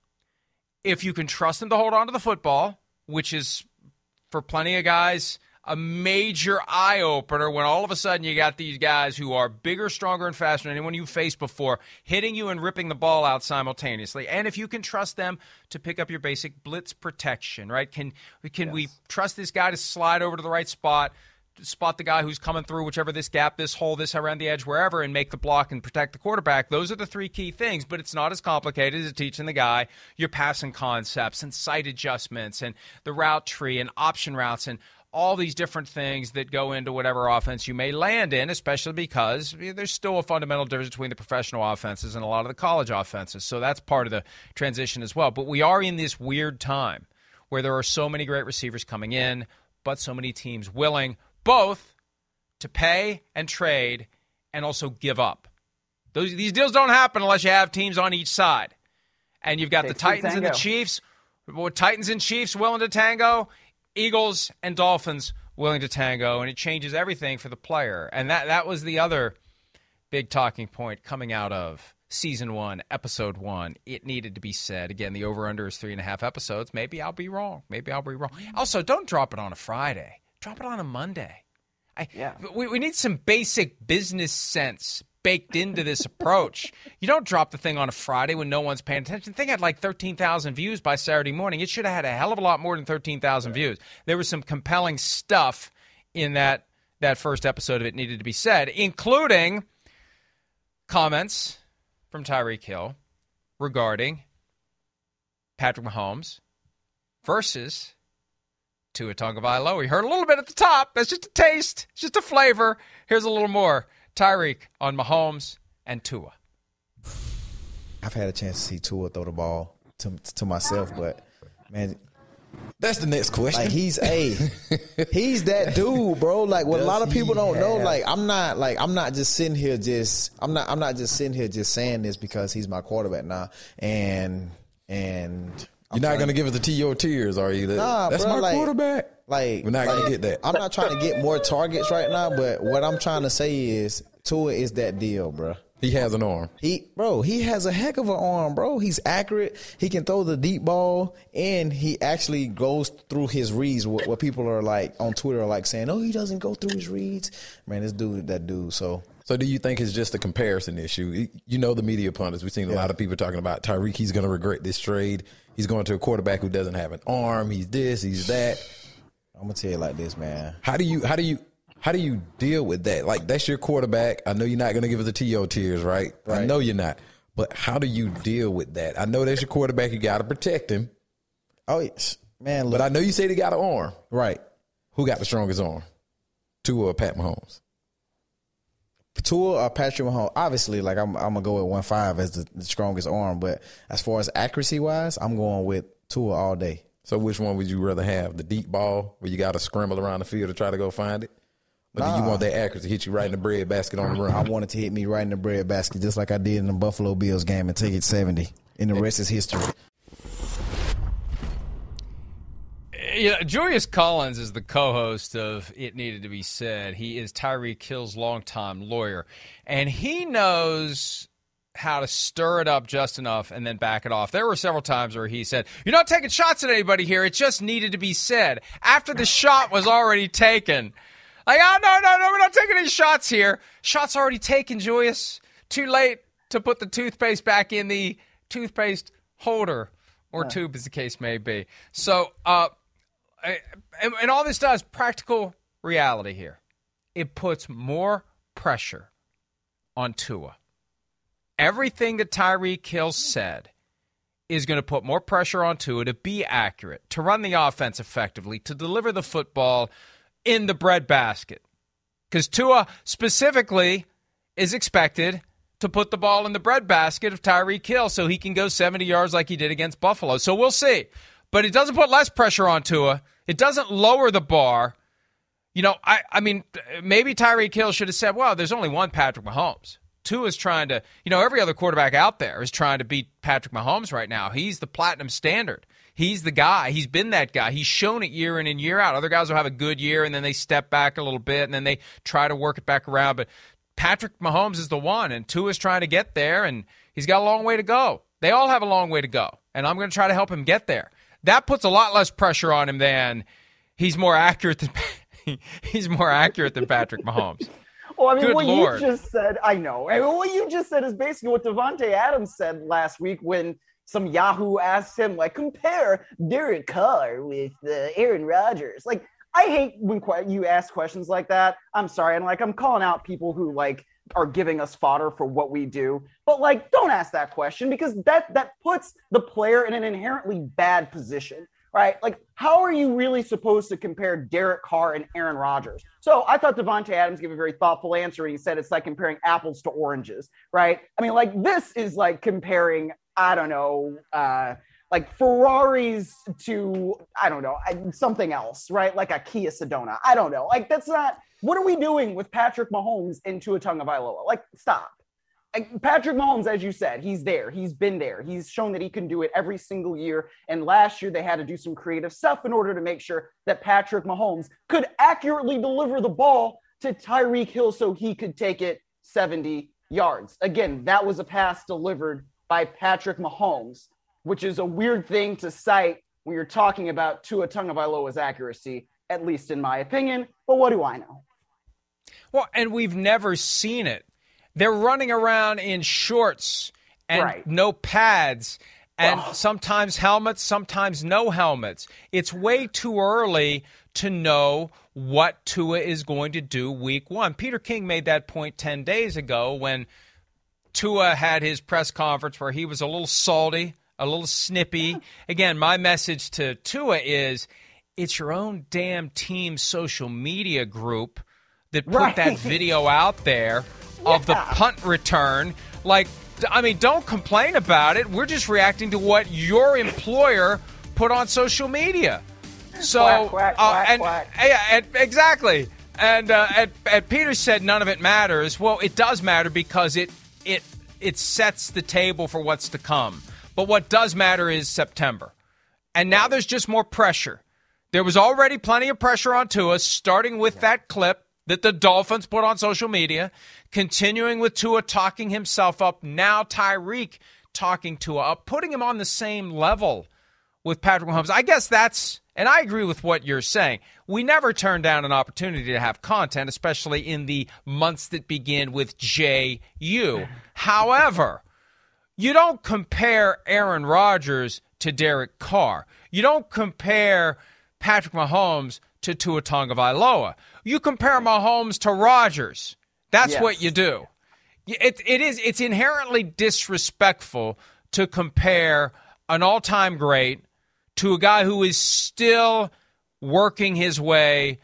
if you can trust them to hold on to the football, which is, for plenty of guys, a major eye-opener when all of a sudden you got these guys who are bigger, stronger, and faster than anyone you've faced before, hitting you and ripping the ball out simultaneously. And if you can trust them to pick up your basic blitz protection, right? Can, can yes. we trust this guy to slide over to the right spot, spot the guy who's coming through whichever this gap, this hole, this around the edge, wherever, and make the block and protect the quarterback? Those are the three key things, but it's not as complicated as teaching the guy your passing concepts and sight adjustments and the route tree and option routes and all these different things that go into whatever offense you may land in, especially because there's still a fundamental difference between the professional offenses and a lot of the college offenses. So that's part of the transition as well. But we are in this weird time where there are so many great receivers coming in, but so many teams willing both to pay and trade and also give up. Those These deals don't happen unless you have teams on each side. And you've got the Titans and the Chiefs, Titans and Chiefs willing to tango, Eagles and Dolphins willing to tango, and it changes everything for the player. And that, that was the other big talking point coming out of season one, episode one. It needed to be said. Again, the over-under is three and a half episodes. Maybe I'll be wrong. Maybe I'll be wrong. Also, don't drop it on a Friday. Drop it on a Monday. I, yeah. we, we need some basic business sense baked into this approach. You don't drop the thing on a Friday when no one's paying attention. The thing had like thirteen thousand views by Saturday morning. It should have had a hell of a lot more than thirteen thousand yeah. views. There was some compelling stuff in that that first episode of It Needed to Be Said, including comments from Tyreek Hill regarding Patrick Mahomes versus Tua Tagovailoa. We heard a little bit at the top. That's just a taste. It's just a flavor. Here's a little more. Tyreek on Mahomes and Tua. I've had a chance to see Tua throw the ball to to myself, but man, that's the next question. Like he's a he's that dude, bro. Like what Does a lot of people don't have... know. Like I'm not like I'm not just sitting here just I'm not I'm not just sitting here just saying this because he's my quarterback now. And and I'm you're not gonna give us the T O tears, are you? That, nah, that's bro, my like, quarterback. Like we're not like, gonna get that. I'm not trying to get more targets right now, but what I'm trying to say is Tua is that deal, bro. He has an arm. He, bro, he has a heck of an arm, bro. He's accurate. He can throw the deep ball, and he actually goes through his reads. What, what people are like on Twitter are like saying, "Oh, he doesn't go through his reads." Man, this dude, that dude. So, so do you think it's just a comparison issue? You know, the media pundits. We've seen a yeah. lot of people talking about Tyreek. He's going to regret this trade. He's going to a quarterback who doesn't have an arm. He's this. He's that. I'm gonna tell you like this, man. How do you? How do you? How do you deal with that? Like, that's your quarterback. I know you're not going to give us the T O tears, right? right? I know you're not. But how do you deal with that? I know that's your quarterback. You got to protect him. Oh, yes. Man, look. But I know you say they got an arm. Right. Who got the strongest arm? Tua or Pat Mahomes? Tua or Patrick Mahomes? Obviously, like, I'm, I'm going to go with one five as the, the strongest arm. But as far as accuracy-wise, I'm going with Tua all day. So which one would you rather have? The deep ball where you got to scramble around the field to try to go find it? Or do you want that accuracy to hit you right in the bread basket on the run? I want it to hit me right in the bread basket, just like I did in the Buffalo Bills game and take it seventy. And the rest is history. Yeah, Julius Collins is the co-host of It Needed to Be Said. He is Tyreek Hill's longtime lawyer, and he knows how to stir it up just enough and then back it off. There were several times where he said, "You're not taking shots at anybody here. It just needed to be said," after the shot was already taken. Like, oh, no, no, no, we're not taking any shots here. Shots already taken, Julius. Too late to put the toothpaste back in the toothpaste holder or yeah. tube, as the case may be. So, uh, and, and all this does, practical reality here. It puts more pressure on Tua. Everything that Tyreek Hill said is going to put more pressure on Tua to be accurate, to run the offense effectively, to deliver the football in the breadbasket. Because Tua specifically is expected to put the ball in the breadbasket of Tyreek Hill so he can go seventy yards like he did against Buffalo. So we'll see. But it doesn't put less pressure on Tua. It doesn't lower the bar. You know, I, I mean, maybe Tyreek Hill should have said, well, there's only one Patrick Mahomes. Tua is trying to, you know, every other quarterback out there is trying to beat Patrick Mahomes right now. He's the platinum standard. He's the guy. He's been that guy. He's shown it year in and year out. Other guys will have a good year, and then they step back a little bit, and then they try to work it back around. But Patrick Mahomes is the one, and Tua's trying to get there, and he's got a long way to go. They all have a long way to go, and I'm going to try to help him get there. That puts a lot less pressure on him than he's more accurate than he's more accurate than Patrick Mahomes. Well, I mean, Good what Lord. you just said, I know. I mean, what you just said is basically what Devontae Adams said last week when some Yahoo asked him, like, compare Derek Carr with uh, Aaron Rodgers. Like, I hate when que- you ask questions like that. I'm sorry. And, like, I'm calling out people who, like, are giving us fodder for what we do. But, like, don't ask that question because that that puts the player in an inherently bad position. right? Like, how are you really supposed to compare Derek Carr and Aaron Rodgers? So I thought Devontae Adams gave a very thoughtful answer. He said it's like comparing apples to oranges, right? I mean, like, this is like comparing, I don't know, uh, like Ferraris to, I don't know, something else, right? Like a Kia Sedona. I don't know. Like, that's not, what are we doing with Patrick Mahomes and Tua Tagovailoa? Like, stop. Like, Patrick Mahomes, as you said, he's there. He's been there. He's shown that he can do it every single year. And last year, they had to do some creative stuff in order to make sure that Patrick Mahomes could accurately deliver the ball to Tyreek Hill so he could take it seventy yards. Again, that was a pass delivered by Patrick Mahomes, which is a weird thing to cite when you're talking about Tua Tagovailoa's accuracy, at least in my opinion. But what do I know? Well, and we've never seen it. They're running around in shorts and right. no pads and Oh. sometimes helmets, sometimes no helmets. It's way too early to know what Tua is going to do week one. Peter King made that point ten days ago when Tua had his press conference where he was a little salty, a little snippy. Again, my message to Tua is it's your own damn team's social media group that put Right. that video out there of the Yeah. punt return. Like, I mean, don't complain about it. We're just reacting to what your employer put on social media. So, Quack, quack, uh, quack, and, quack. yeah, and exactly. And, uh, and and Peter said none of it matters. Well, it does matter because it it it sets the table for what's to come. But what does matter is September. And now there's just more pressure. There was already plenty of pressure on Tua, starting with that clip that the Dolphins put on social media, continuing with Tua talking himself up, now Tyreek talking Tua up, putting him on the same level with Patrick Mahomes. I guess that's, and I agree with what you're saying. We never turn down an opportunity to have content, especially in the months that begin with J U. However, you don't compare Aaron Rodgers to Derek Carr. You don't compare Patrick Mahomes to Tua Tagovailoa. You compare Mahomes to Rodgers. That's Yes. what you do. It, it is, it's inherently disrespectful to compare an all-time great to a guy who is still working his way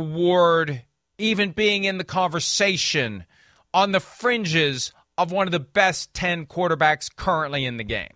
toward even being in the conversation on the fringes of one of the best ten quarterbacks currently in the game.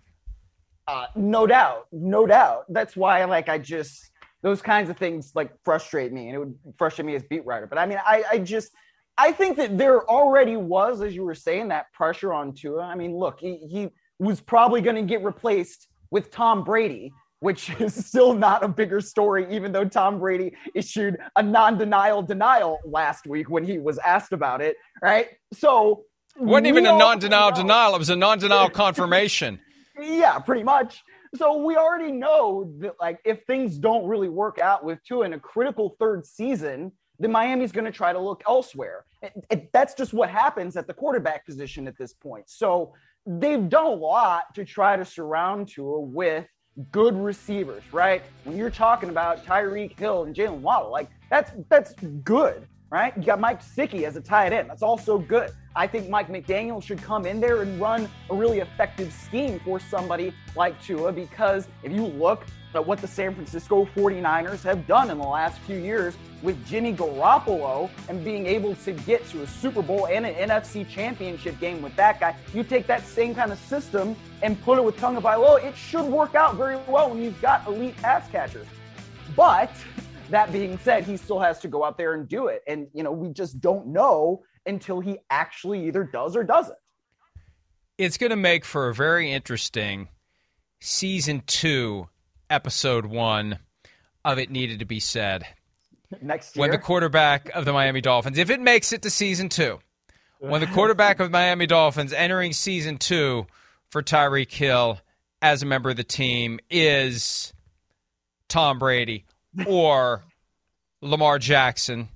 Uh, no doubt. No doubt. That's why, like, I just, those kinds of things, like, frustrate me, and it would frustrate me as beat writer. But, I mean, I, I just, I think that there already was, as you were saying, that pressure on Tua. I mean, look, he, he was probably going to get replaced with Tom Brady, which is still not a bigger story, even though Tom Brady issued a non-denial denial last week when he was asked about it, right? So It wasn't even we a all non-denial know- denial. It was a non-denial confirmation. Yeah, pretty much. So we already know that, like, if things don't really work out with Tua in a critical third season, then Miami's going to try to look elsewhere. It, it, that's just what happens at the quarterback position at this point. So they've done a lot to try to surround Tua with good receivers, right? When you're talking about Tyreek Hill and Jalen Waddle, like, that's that's good, right? You got Mike Gesicki as a tight end. That's also good. I think Mike McDaniel should come in there and run a really effective scheme for somebody like Tua, because if you look at what the San Francisco forty-niners have done in the last few years with Jimmy Garoppolo and being able to get to a Super Bowl and an N F C championship game with that guy, you take that same kind of system and put it with Tagovailoa, it should work out very well when you've got elite pass catchers. But that being said, he still has to go out there and do it. And, you know, we just don't know until he actually either does or doesn't. It's going to make for a very interesting season two, episode one of It Needed to Be Said. Next year. When the quarterback of the Miami Dolphins, if it makes it to season two, when the quarterback of the Miami Dolphins entering season two for Tyreek Hill as a member of the team is Tom Brady or Lamar Jackson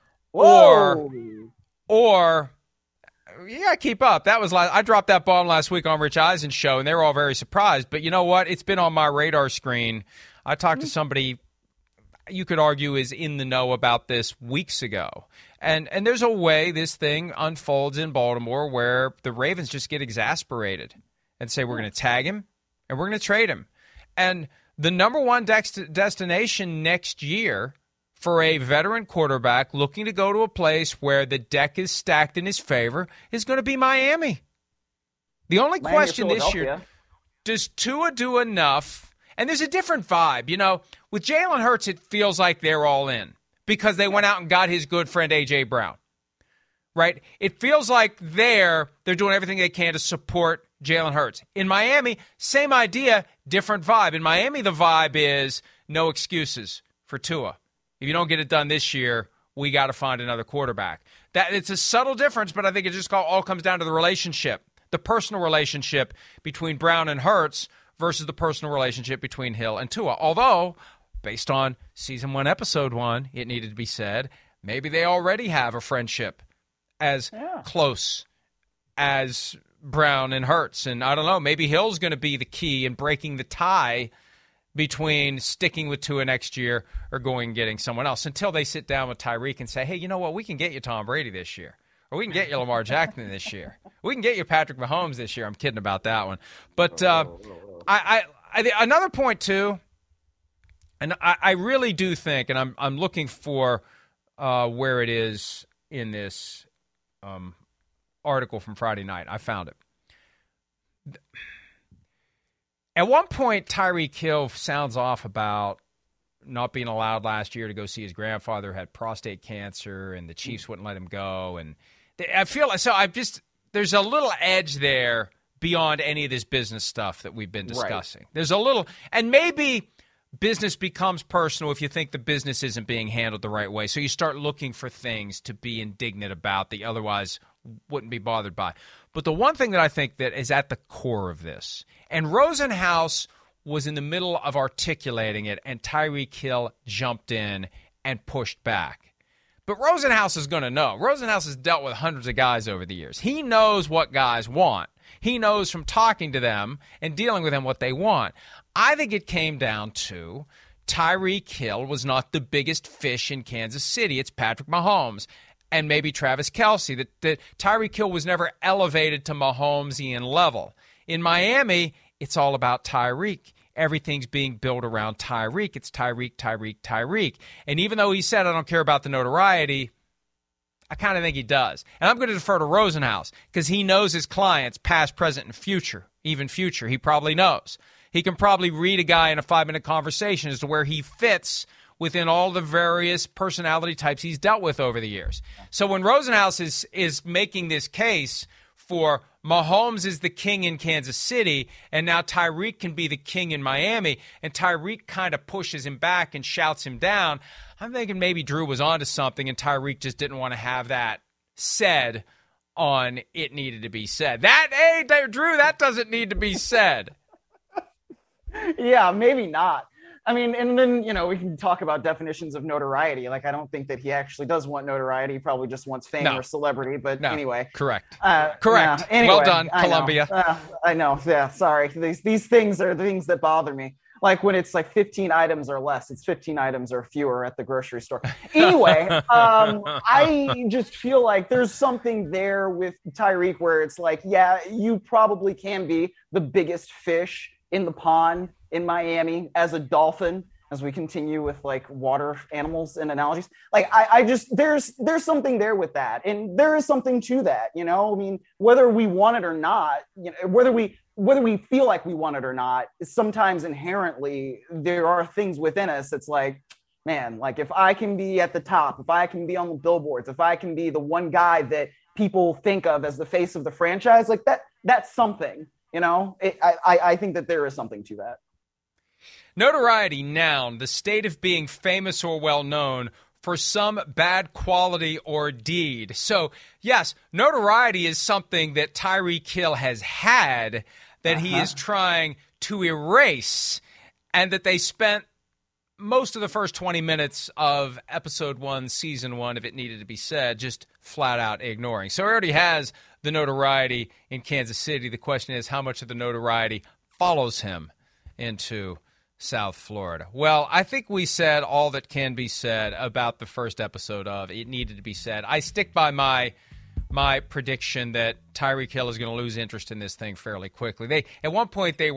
or or yeah, keep up. That was last, I dropped that bomb last week on Rich Eisen's show, and they were all very surprised. But you know what? It's been on my radar screen. I talked to somebody you could argue is in the know about this weeks ago. And and there's a way this thing unfolds in Baltimore where the Ravens just get exasperated and say, we're going to tag him and we're going to trade him. And the number one dex- destination next year for a veteran quarterback looking to go to a place where the deck is stacked in his favor is going to be Miami. The only Miami question this year, does Tua do enough? And there's a different vibe. You know, with Jalen Hurts, it feels like they're all in because they went out and got his good friend A J. Brown, right? It feels like there they're doing everything they can to support Jalen Hurts. In Miami, same idea, different vibe. In Miami, the vibe is no excuses for Tua. If you don't get it done this year, we got to find another quarterback. That it's a subtle difference, but I think it just all comes down to the relationship, the personal relationship between Brown and Hurts versus the personal relationship between Hill and Tua. Although, based on season one, episode one, it needed to be said, maybe they already have a friendship as yeah. close as Brown and Hurts. And I don't know, maybe Hill's going to be the key in breaking the tie between sticking with Tua next year or going and getting someone else until they sit down with Tyreek and say, hey, you know what, we can get you Tom Brady this year. Or we can get you Lamar Jackson this year. We can get you Patrick Mahomes this year. I'm kidding about that one. But uh, I, I, I, another point, too, and I, I really do think, and I'm I'm looking for uh, where it is in this um, article from Friday night. I found it. At one point, Tyreek Hill sounds off about not being allowed last year to go see his grandfather who had prostate cancer, and the Chiefs wouldn't let him go. And they, I feel so. I just there's a little edge there beyond any of this business stuff that we've been discussing. Right. There's a little, and maybe business becomes personal if you think the business isn't being handled the right way. So you start looking for things to be indignant about that you otherwise wouldn't be bothered by. But the one thing that I think that is at the core of this, and Rosenhaus was in the middle of articulating it, and Tyreek Hill jumped in and pushed back. But Rosenhaus is going to know. Rosenhaus has dealt with hundreds of guys over the years. He knows what guys want. He knows from talking to them and dealing with them what they want. I think it came down to Tyreek Hill was not the biggest fish in Kansas City. It's Patrick Mahomes and maybe Travis Kelce. That, that Tyreek Hill was never elevated to Mahomesian level. In Miami, it's all about Tyreek. Everything's being built around Tyreek. It's Tyreek, Tyreek, Tyreek. And even though he said, I don't care about the notoriety, I kind of think he does. And I'm going to defer to Rosenhaus because he knows his clients, past, present, and future, even future. He probably knows. He can probably read a guy in a five-minute conversation as to where he fits within all the various personality types he's dealt with over the years. So when Rosenhaus is is making this case for Mahomes is the king in Kansas City, and now Tyreek can be the king in Miami, and Tyreek kind of pushes him back and shouts him down, I'm thinking maybe Drew was onto something, and Tyreek just didn't want to have that said on It Needed to Be Said. That, hey, Drew, that doesn't need to be said. Yeah, maybe not. I mean, and then, you know, we can talk about definitions of notoriety. Like, I don't think that he actually does want notoriety. He probably just wants fame no. or celebrity. But no. anyway. Correct. Uh, Correct. Yeah, anyway, well done, I Columbia. Know. Uh, I know. Yeah, sorry. These these things are the things that bother me. Like when it's like fifteen items or less, it's fifteen items or fewer at the grocery store. Anyway, um, I just feel like there's something there with Tyreek where it's like, yeah, you probably can be the biggest fish in the pond in Miami as a dolphin, as we continue with like water animals and analogies. Like I, I just, there's, there's something there with that. And there is something to that, you know, I mean, whether we want it or not, you know, whether we, whether we feel like we want it or not, sometimes inherently there are things within us that's like, man, like if I can be at the top, if I can be on the billboards, if I can be the one guy that people think of as the face of the franchise, like that, that's something, you know, it, I, I think that there is something to that. Notoriety, noun, the state of being famous or well-known for some bad quality or deed. So, yes, notoriety is something that Tyreek Hill has had that uh-huh. he is trying to erase, and that they spent most of the first twenty minutes of episode one, season one, if it needed to be said, just flat out ignoring. So he already has the notoriety in Kansas City. The question is how much of the notoriety follows him into South Florida. Well, I think we said all that can be said about the first episode of It Needed to Be Said. I stick by my my prediction that Tyreek Hill is going to lose interest in this thing fairly quickly. They at one point they were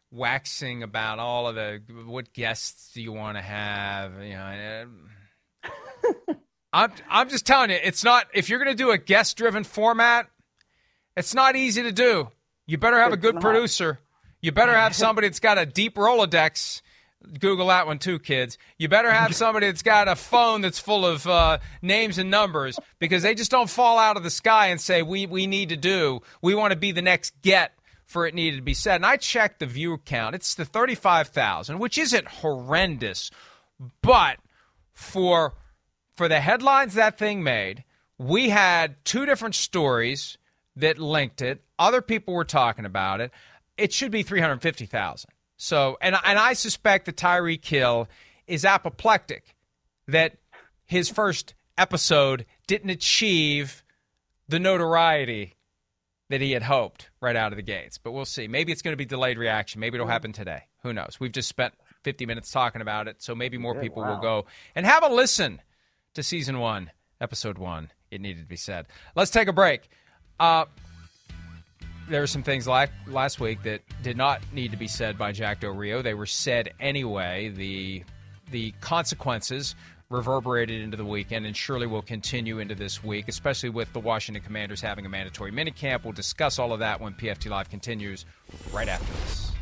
waxing about all of the what guests do you want to have, you know. And, I'm I'm just telling you, it's not, if you're going to do a guest-driven format, it's not easy to do. You better have a good producer. You better have somebody that's got a deep Rolodex. Google that one too, kids. You better have somebody that's got a phone that's full of uh, names and numbers, because they just don't fall out of the sky and say, we, we need to do, we want to be the next get for It Needed to Be Said. And I checked the view count. It's the thirty-five thousand, which isn't horrendous, but for... For the headlines that thing made, we had two different stories that linked it. Other people were talking about it. It should be three hundred fifty thousand. So, and, and I suspect that Tyreek Hill is apoplectic, that his first episode didn't achieve the notoriety that he had hoped right out of the gates. But we'll see. Maybe it's going to be delayed reaction. Maybe it'll happen today. Who knows? We've just spent fifty minutes talking about it, so maybe more people wow. will go and have a listen to season one, episode one, It Needed to Be Said. Let's take a break. Uh, there were some things like last week that did not need to be said by Jack Del Rio. They were said anyway. The the consequences reverberated into the weekend and surely will continue into this week, especially with the Washington Commanders having a mandatory minicamp. We'll discuss all of that when P F T Live continues right after this.